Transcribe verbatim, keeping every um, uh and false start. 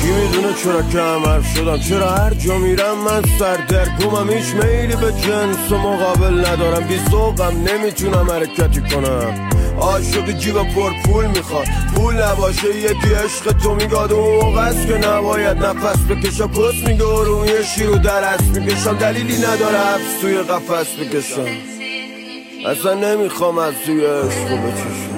کی میدونه چرا کم حرف شدم، چرا هر جا میرم من سردرگمم، هیچ میلی به جنس و مقابل ندارم، بی ذوقم نمیتونم حرکتی کنم. عاشق جیب پر پول میخواد، پول نباشه یکی عشق تو میگاد، اون موقع است که نباید نفس بکشم، کس میگه روی شیر و درست میکشم، دلیلی نداره حبس توی قفس بکشم، اصلا نمیخوام از توی عشق بچشم.